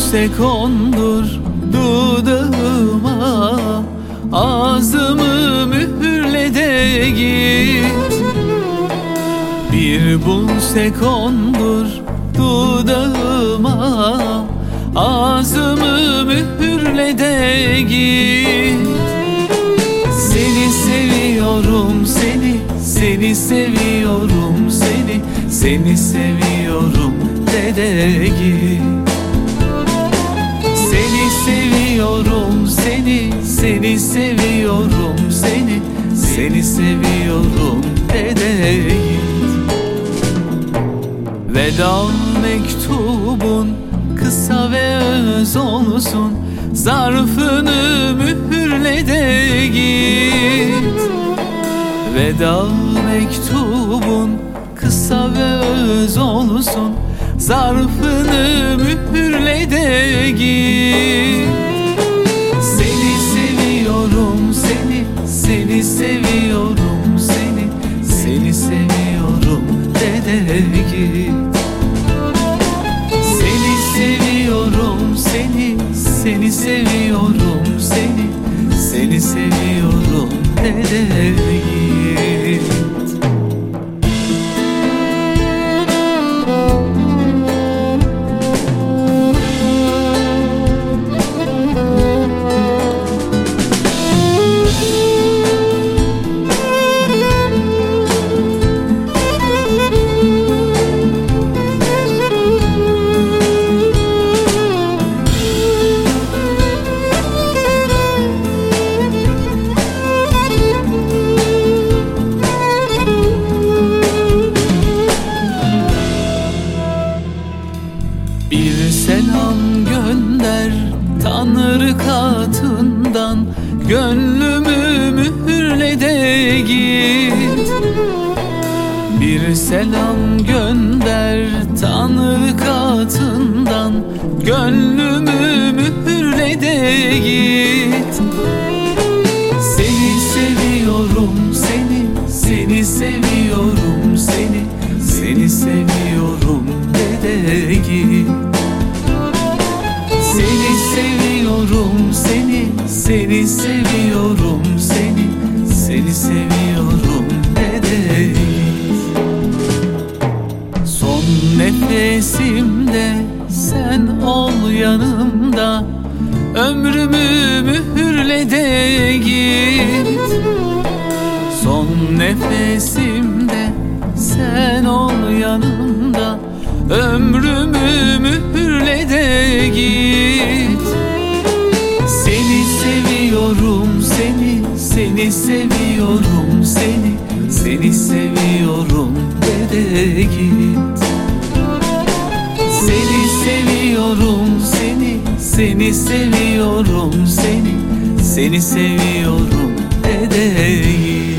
buse kondur dudağıma, ağzımı mühürle de git. Bir buse kondur dudağıma, ağzımı mühürle de git. Seni seviyorum seni, seni seviyorum seni, seni seviyorum de git. Seni seviyorum seni, seni seviyorum seni, seni seviyorum de git. Veda mektubun kısa ve öz olsun, zarfını mühürle de git. Veda mektubun kısa ve öz olsun, zarfını mühürle de git. Seni seviyorum seni, seni seviyorum seni, seni seviyorum de git. Seni seviyorum seni, seni seviyorum seni, seni seviyorum de git. Bir selam gönder Tanrı katından, gönlümü mühürle de git. Bir selam gönder Tanrı katından, gönlümü mühürle de git. Seni seviyorum seni, seni seviyorum seni, seni seviyorum de git. Seni seviyorum seni, seni seviyorum seni, seni seviyorum de git. Son nefesimde sen ol yanımda, ömrümü mühürle de git. Son nefesimde sen ol yanımda, ömrümü mühürle de git. Seni seviyorum seni, seni seviyorum seni, seni seviyorum de git. Seni seviyorum seni, seni seviyorum seni, seni seviyorum de git.